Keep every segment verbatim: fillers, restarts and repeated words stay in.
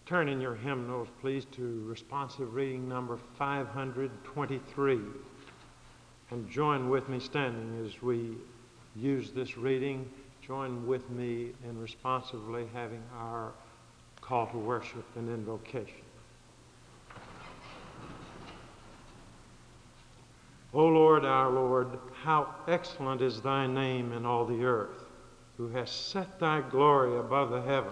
Turn in your hymnals, please, to responsive reading number five hundred twenty-three. And join with me standing as we use this reading. Join with me in responsively having our call to worship and invocation. O Lord, our Lord, how excellent is thy name in all the earth, who hast set thy glory above the heavens.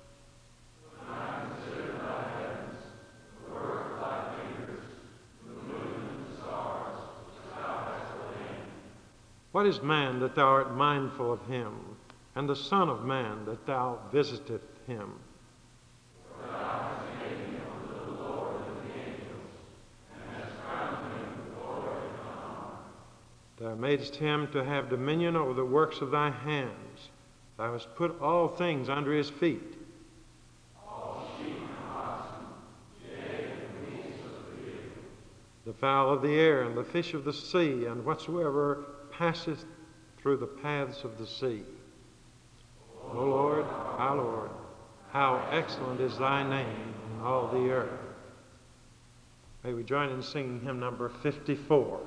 What is man that thou art mindful of him, and the Son of Man that thou visiteth him? For thou hast made him the Lord of the angels, and hast crowned him with glory and honor. Thou madest him to have dominion over the works of thy hands. Thou hast put all things under his feet. All sheep and oxen, yea, and the beasts of the field, the fowl of the air, and the fish of the sea, and whatsoever passeth through the paths of the sea. O Lord, our Lord, how excellent is thy name in all the earth. May we join in singing hymn number fifty-four.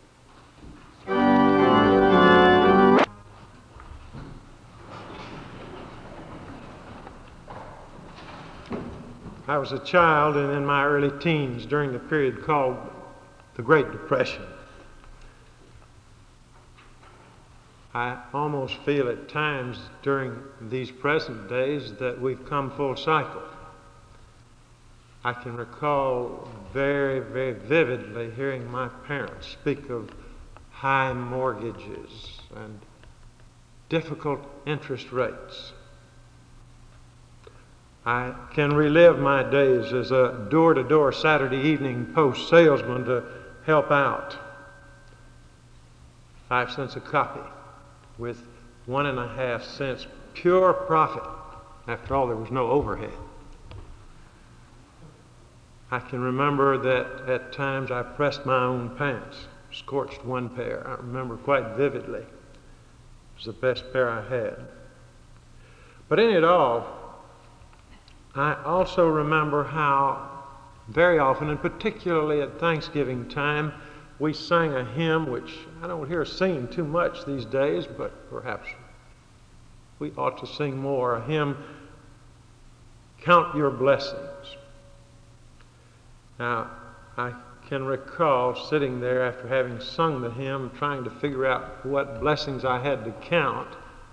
I was a child and in my early teens during the period called the Great Depression. I almost feel at times during these present days that we've come full cycle. I can recall very, very vividly hearing my parents speak of high mortgages and difficult interest rates. I can relive my days as a door-to-door Saturday evening Post salesman to help out. Five cents a copy, with one and a half cents pure profit. After all, there was no overhead. I can remember that at times I pressed my own pants, scorched one pair. I remember quite vividly. It was the best pair I had. But in it all, I also remember how very often, and particularly at Thanksgiving time, we sang a hymn which I don't hear singing too much these days, but perhaps we ought to sing more. A hymn, Count Your Blessings. Now, I can recall sitting there after having sung the hymn, trying to figure out what blessings I had to count.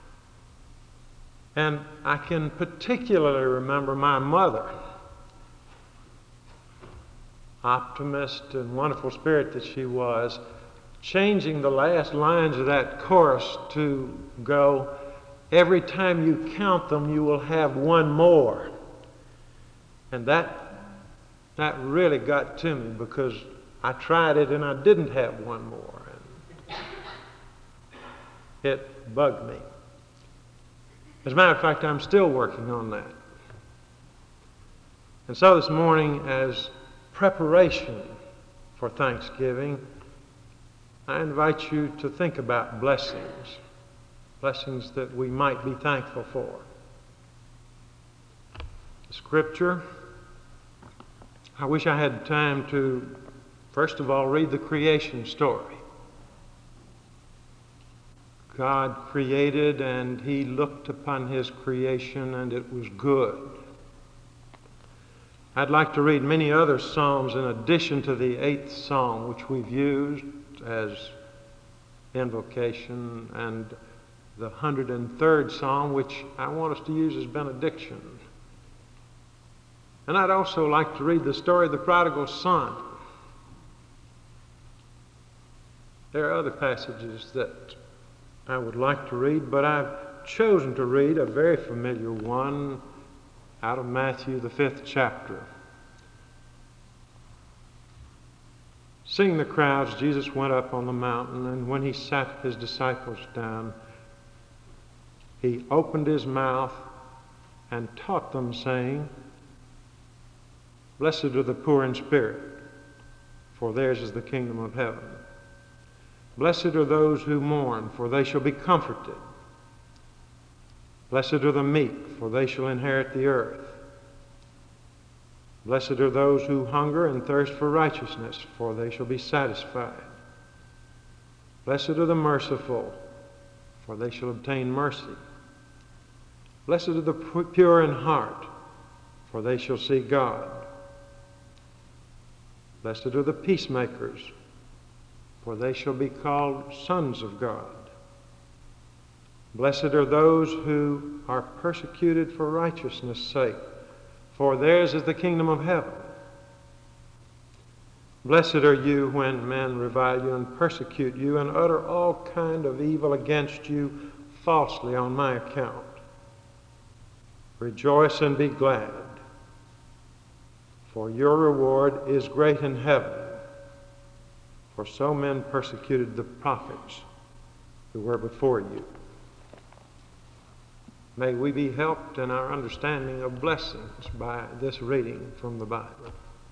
And I can particularly remember my mother, optimist and wonderful spirit that she was, changing the last lines of that chorus to go, every time you count them, you will have one more. And that, that really got to me because I tried it and I didn't have one more. And it bugged me. As a matter of fact, I'm still working on that. And so this morning, as preparation for Thanksgiving, I invite you to think about blessings, blessings that we might be thankful for. The scripture, I wish I had time to, first of all, read the creation story. God created and he looked upon his creation and it was good. I'd like to read many other psalms in addition to the eighth psalm, which we've used as invocation, and the one hundred third psalm, which I want us to use as benediction. And I'd also like to read the story of the prodigal son. There are other passages that I would like to read, but I've chosen to read a very familiar one out of Matthew, the fifth chapter. Seeing the crowds, Jesus went up on the mountain, and when he sat his disciples down, he opened his mouth and taught them, saying, Blessed are the poor in spirit, for theirs is the kingdom of heaven. Blessed are those who mourn, for they shall be comforted. Blessed are the meek, for they shall inherit the earth. Blessed are those who hunger and thirst for righteousness, for they shall be satisfied. Blessed are the merciful, for they shall obtain mercy. Blessed are the pure in heart, for they shall see God. Blessed are the peacemakers, for they shall be called sons of God. Blessed are those who are persecuted for righteousness' sake, for theirs is the kingdom of heaven. Blessed are you when men revile you and persecute you and utter all kind of evil against you falsely on my account. Rejoice and be glad, for your reward is great in heaven. For so men persecuted the prophets who were before you. May we be helped in our understanding of blessings by this reading from the Bible.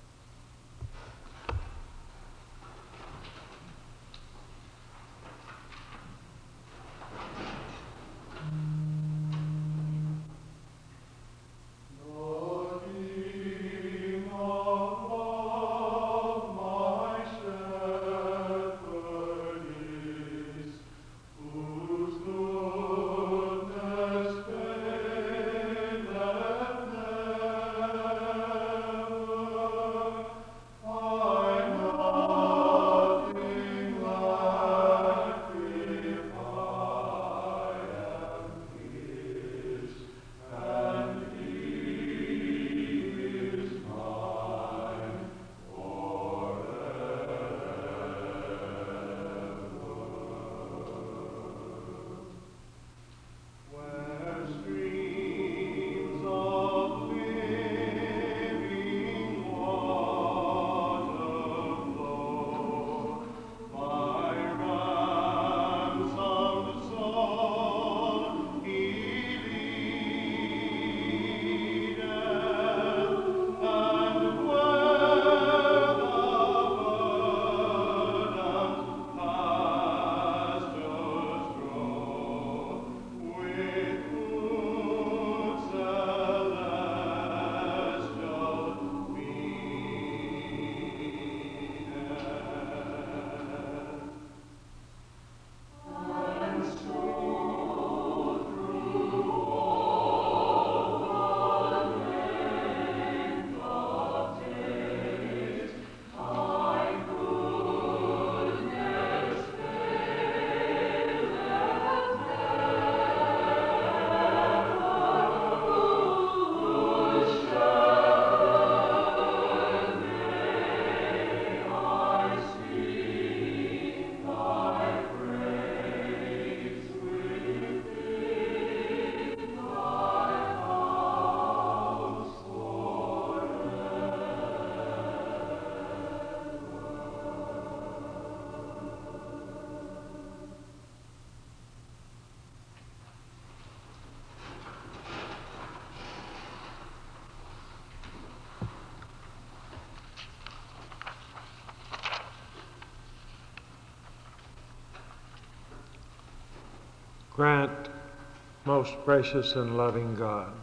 Grant, most gracious and loving God,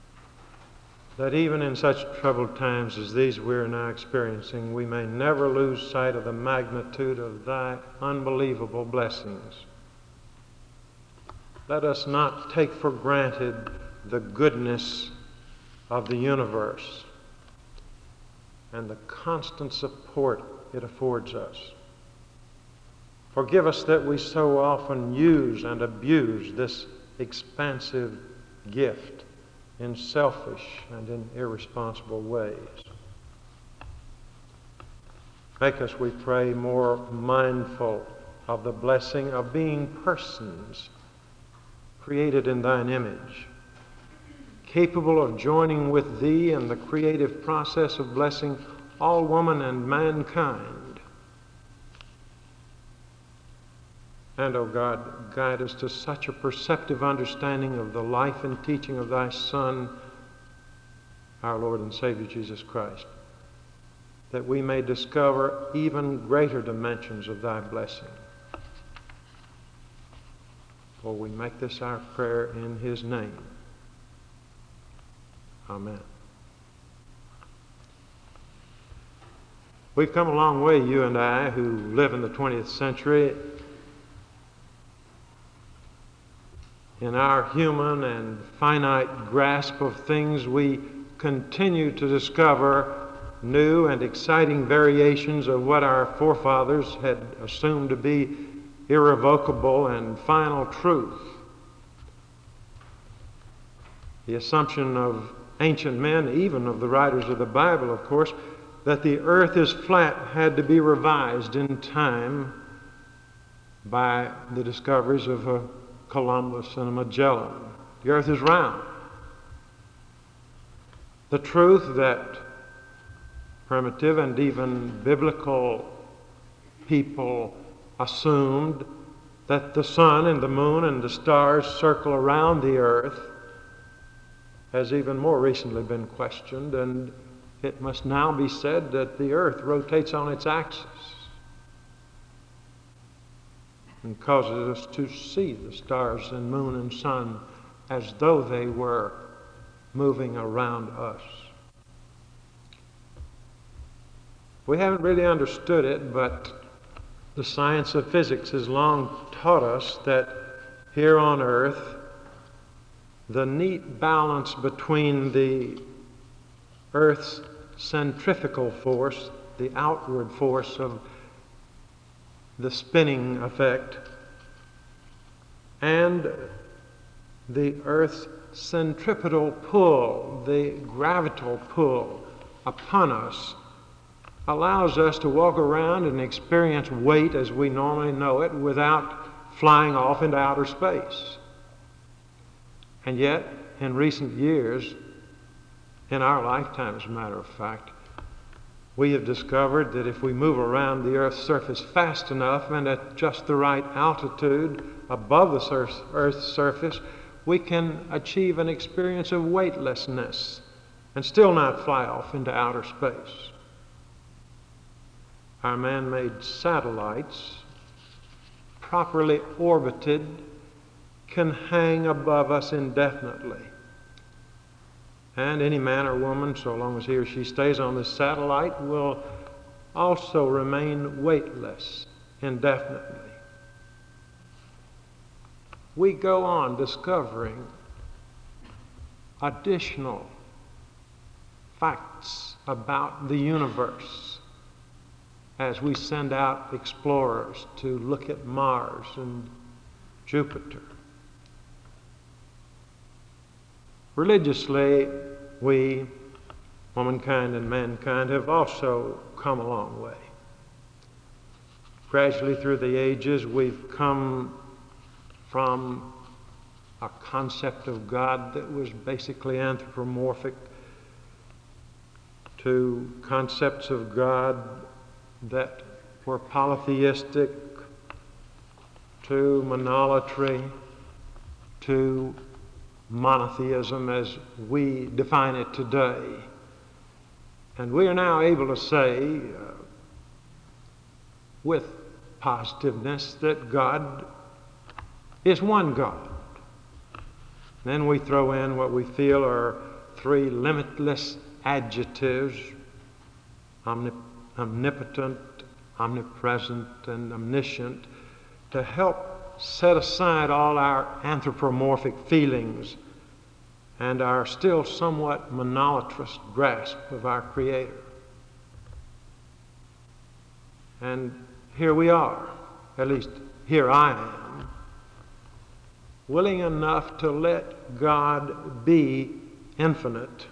that even in such troubled times as these we are now experiencing, we may never lose sight of the magnitude of thy unbelievable blessings. Let us not take for granted the goodness of the universe and the constant support it affords us. Forgive us that we so often use and abuse this expansive gift in selfish and in irresponsible ways. Make us, we pray, more mindful of the blessing of being persons created in thine image, capable of joining with thee in the creative process of blessing all woman and mankind. And, O God, guide us to such a perceptive understanding of the life and teaching of thy Son, our Lord and Savior Jesus Christ, that we may discover even greater dimensions of thy blessing. For we make this our prayer in his name. Amen. We've come a long way, you and I, who live in the twentieth century. In our human and finite grasp of things, we continue to discover new and exciting variations of what our forefathers had assumed to be irrevocable and final truth. The assumption of ancient men, even of the writers of the Bible, of course, that the earth is flat had to be revised in time by the discoveries of a Columbus and a Magellan. The earth is round. The truth that primitive and even biblical people assumed, that the sun and the moon and the stars circle around the earth, has even more recently been questioned, and it must now be said that the earth rotates on its axis and causes us to see the stars and moon and sun as though they were moving around us. We haven't really understood it, but the science of physics has long taught us that here on earth, the neat balance between the earth's centrifugal force, the outward force of the spinning effect, and the earth's centripetal pull, the gravitational pull upon us, allows us to walk around and experience weight as we normally know it without flying off into outer space. And yet, in recent years, in our lifetime, as a matter of fact, we have discovered that if we move around the Earth's surface fast enough and at just the right altitude above the Earth's surface, we can achieve an experience of weightlessness and still not fly off into outer space. Our man-made satellites, properly orbited, can hang above us indefinitely. And any man or woman, so long as he or she stays on this satellite, will also remain weightless indefinitely. We go on discovering additional facts about the universe as we send out explorers to look at Mars and Jupiter. Religiously, we, womankind and mankind, have also come a long way. Gradually through the ages, we've come from a concept of God that was basically anthropomorphic to concepts of God that were polytheistic, to monolatry, to monotheism as we define it today. And we are now able to say uh, with positiveness that God is one God. Then we throw in what we feel are three limitless adjectives: omnip- omnipotent, omnipresent, and omniscient, to help set aside all our anthropomorphic feelings and our still somewhat monolatrous grasp of our Creator. And here we are, at least here I am, willing enough to let God be infinite,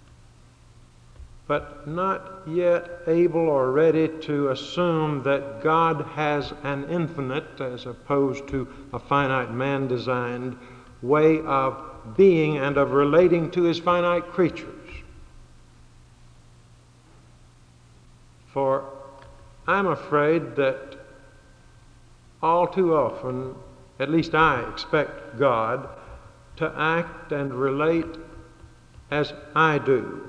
but not yet able or ready to assume that God has an infinite, as opposed to a finite man-designed, way of being and of relating to his finite creatures. For I'm afraid that all too often, at least I expect God to act and relate as I do.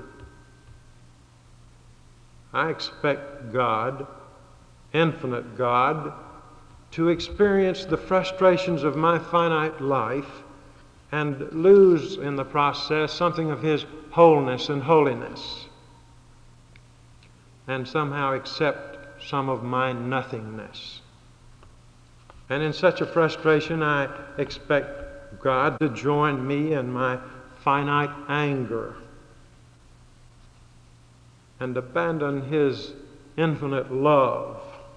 I expect God, infinite God, to experience the frustrations of my finite life and lose in the process something of his wholeness and holiness. and somehow accept some of my nothingness. And in such a frustration, I expect God to join me in my finite anger and abandon His infinite love.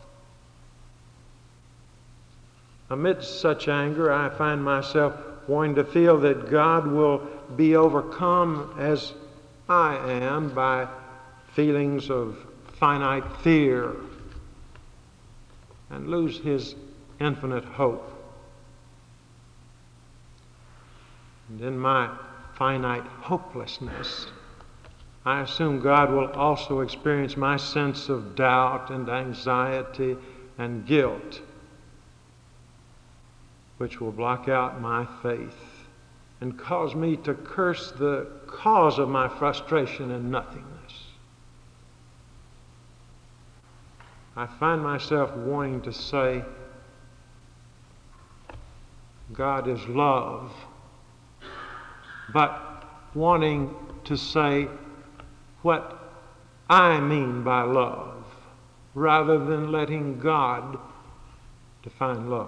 Amidst such anger, I find myself wanting to feel that God will be overcome as I am by feelings of finite fear and lose His infinite hope. And in my finite hopelessness, I assume God will also experience my sense of doubt and anxiety and guilt, which will block out my faith and cause me to curse the cause of my frustration and nothingness. I find myself wanting to say, God is love, but wanting to say what I mean by love, rather than letting God define love.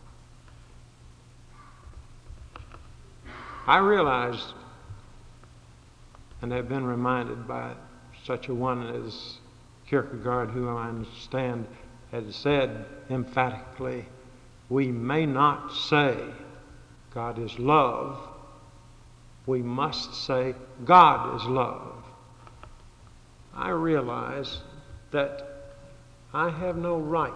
I realize, and have been reminded by such a one as Kierkegaard, who I understand had said emphatically, we may not say God is love, we must say God is love. I realize that I have no right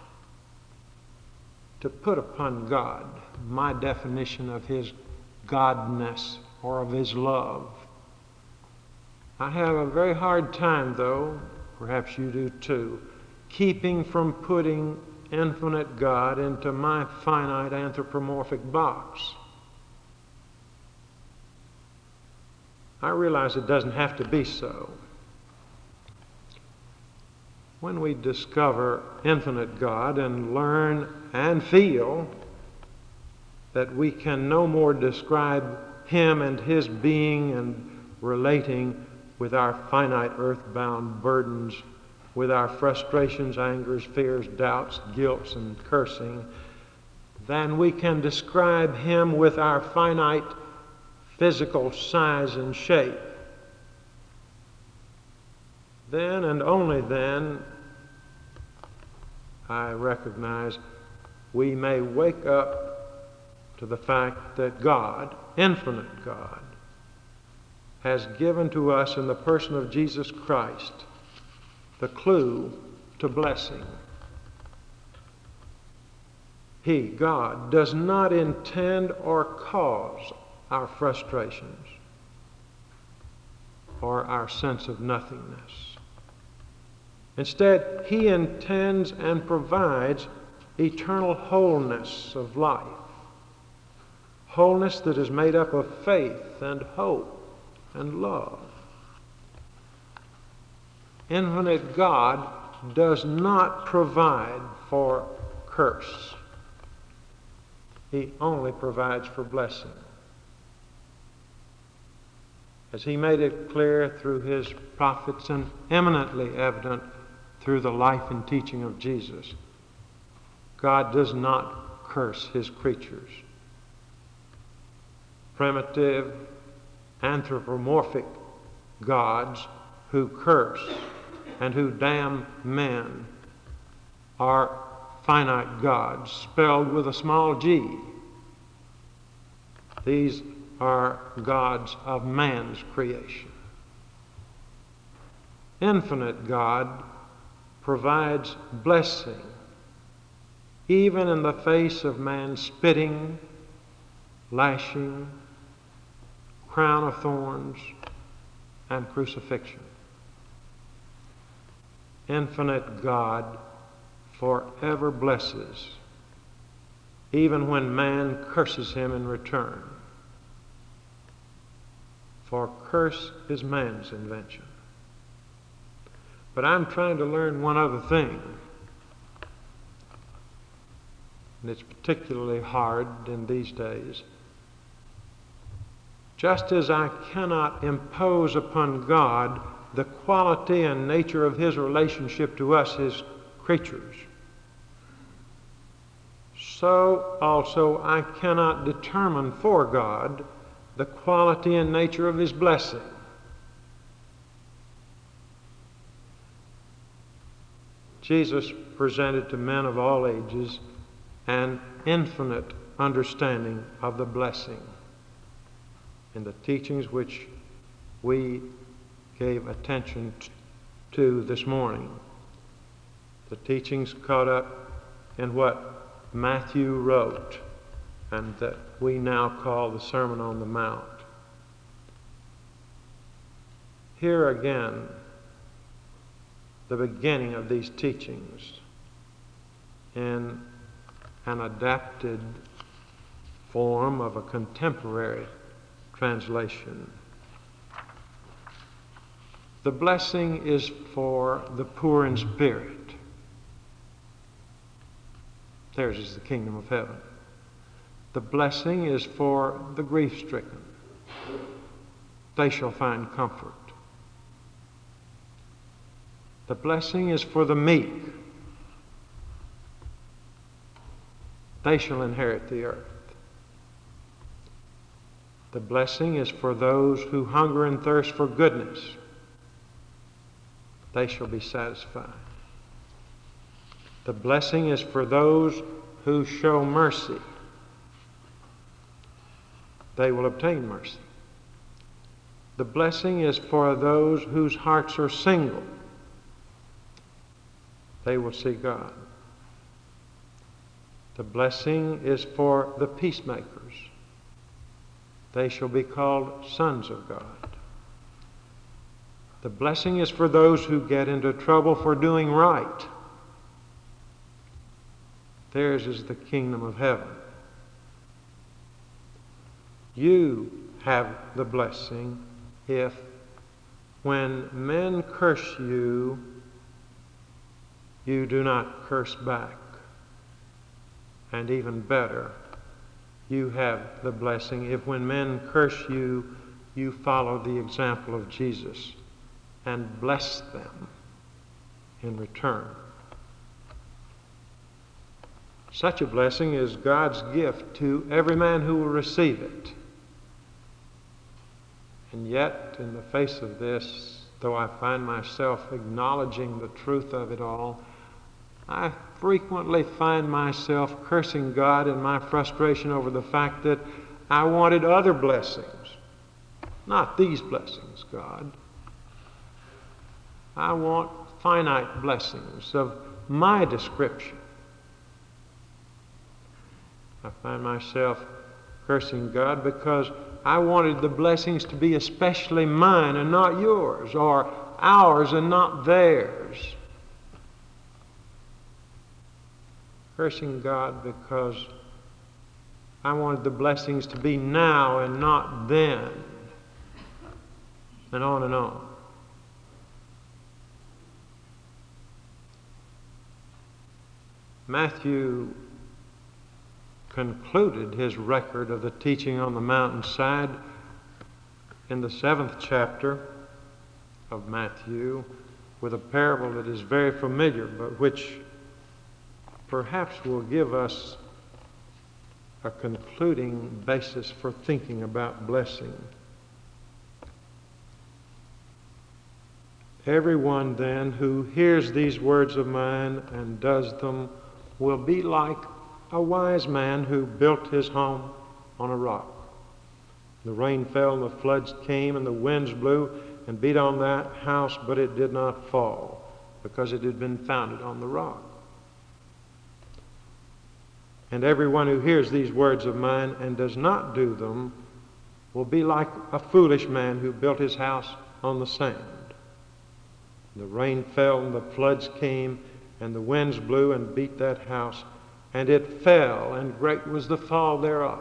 to put upon God my definition of His godness or of His love. I have a very hard time, though, perhaps you do too, keeping from putting infinite God into my finite anthropomorphic box. I realize it doesn't have to be so. When we discover infinite God and learn and feel that we can no more describe Him and His being and relating with our finite earthbound burdens, with our frustrations, angers, fears, doubts, guilts, and cursing, than we can describe Him with our finite physical size and shape. Then and only then, I recognize we may wake up to the fact that God, infinite God, has given to us in the person of Jesus Christ the clue to blessing. He, God, does not intend or cause our frustrations or our sense of nothingness. Instead, He intends and provides eternal wholeness of life, wholeness that is made up of faith and hope and love. Infinite God does not provide for curse. He only provides for blessing. As He made it clear through His prophets and eminently evident through the life and teaching of Jesus, God does not curse His creatures. Primitive, anthropomorphic gods who curse and who damn men are finite gods, spelled with a small g. These are gods of man's creation. Infinite God provides blessing even in the face of man's spitting, lashing, crown of thorns, and crucifixion. Infinite God forever blesses, even when man curses Him in return. For curse is man's invention. But I'm trying to learn one other thing, and it's particularly hard in these days. Just as I cannot impose upon God the quality and nature of his relationship to us, his creatures, so also I cannot determine for God the quality and nature of his blessing. Jesus presented to men of all ages an infinite understanding of the blessing in the teachings which we gave attention to this morning. The teachings caught up in what Matthew wrote and that we now call the Sermon on the Mount. Here again, the beginning of these teachings in an adapted form of a contemporary translation. The blessing is for the poor in spirit. Theirs is the kingdom of heaven. The blessing is for the grief-stricken. They shall find comfort. The blessing is for the meek. They shall inherit the earth. The blessing is for those who hunger and thirst for goodness. They shall be satisfied. The blessing is for those who show mercy. They will obtain mercy. The blessing is for those whose hearts are single. They will see God. The blessing is for the peacemakers. They shall be called sons of God. The blessing is for those who get into trouble for doing right. Theirs is the kingdom of heaven. You have the blessing if, when men curse you, you do not curse back. And even better, you have the blessing if, when men curse you, you follow the example of Jesus and bless them in return. Such a blessing is God's gift to every man who will receive it. And yet, in the face of this, though I find myself acknowledging the truth of it all, I frequently find myself cursing God in my frustration over the fact that I wanted other blessings. Not these blessings, God. I want finite blessings of my description. I find myself cursing God because I wanted the blessings to be especially mine and not yours, or ours and not theirs. Cursing God because I wanted the blessings to be now and not then, and on and on. Matthew concluded his record of the teaching on the mountainside in the seventh chapter of Matthew with a parable that is very familiar, but which perhaps will give us a concluding basis for thinking about blessing. Everyone then who hears these words of mine and does them will be like a wise man who built his home on a rock. The rain fell and the floods came and the winds blew and beat on that house, but it did not fall because it had been founded on the rock. And everyone who hears these words of mine and does not do them will be like a foolish man who built his house on the sand. The rain fell and the floods came and the winds blew and beat that house, and it fell, and great was the fall thereof.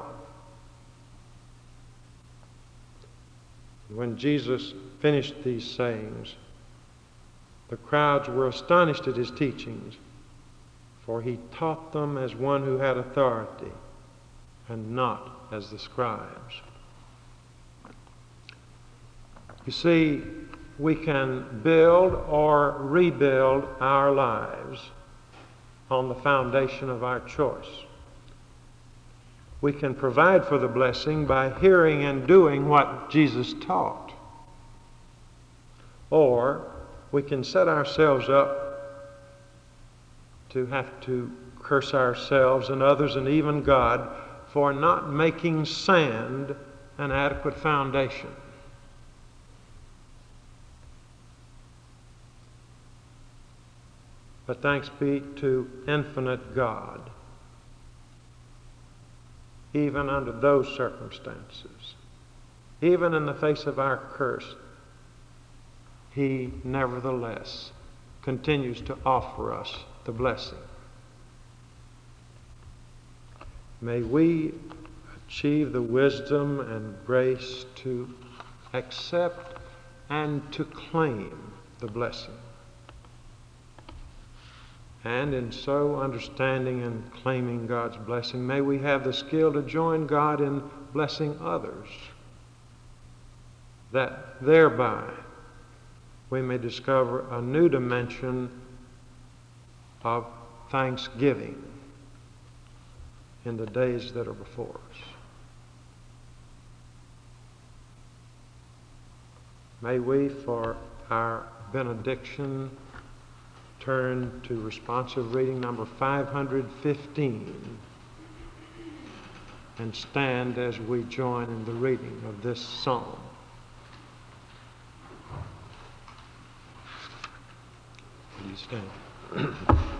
When Jesus finished these sayings, the crowds were astonished at his teachings, for he taught them as one who had authority, and not as the scribes. You see, we can build or rebuild our lives on the foundation of our choice. We can provide for the blessing by hearing and doing what Jesus taught. Or we can set ourselves up to have to curse ourselves and others and even God for not making sand an adequate foundation. But thanks be to infinite God, even under those circumstances, even in the face of our curse, He nevertheless continues to offer us the blessing. May we achieve the wisdom and grace to accept and to claim the blessing. And in so understanding and claiming God's blessing, may we have the skill to join God in blessing others, that thereby we may discover a new dimension of thanksgiving in the days that are before us. May we, for our benediction, turn to responsive reading number five hundred fifteen and stand as we join in the reading of this psalm. Please stand.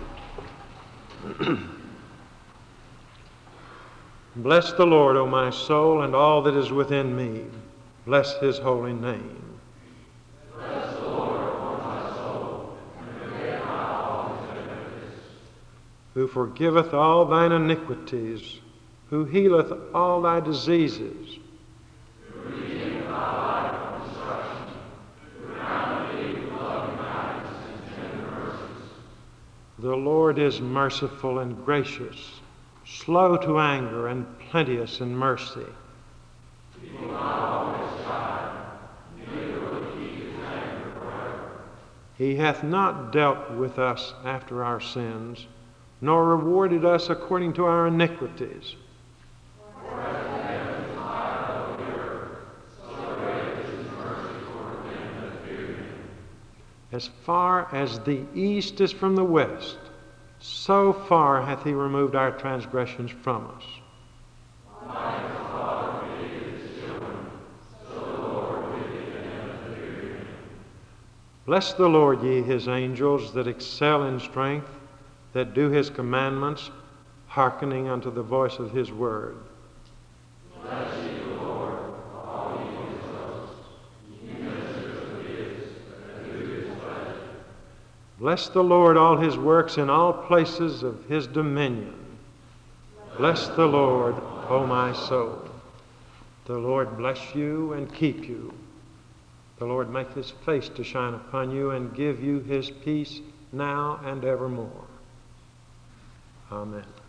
Bless the Lord, O my soul, and all that is within me. Bless His holy name. Bless the Lord, O my soul, and forget not all His benefits. Who forgiveth all thine iniquities, who healeth all thy diseases, Who redeemeth thy life from destruction, who crowneth thee with loving kindness and tender mercies. the Lord is merciful and gracious, slow to anger and plenteous in mercy. He will not always chide, neither will He keep His anger forever. He hath not dealt with us after our sins, nor rewarded us according to our iniquities. For as the heavens is high above the earth, so great is His mercy toward them that fear Him. As far as the east is from the west, so far hath He removed our transgressions from us. Like as the Father pities His children, so the Lord pities them that fear Him. Bless the Lord, ye His angels that excel in strength, that do His commandments, hearkening unto the voice of His word. Bless ye the Lord, all ye His hosts, ye ministers of His, that do His pleasure. Bless the Lord, all His works in all places of His dominion. Bless the Lord, O my soul. The Lord bless you and keep you. The Lord make His face to shine upon you and give you His peace now and evermore. Amen.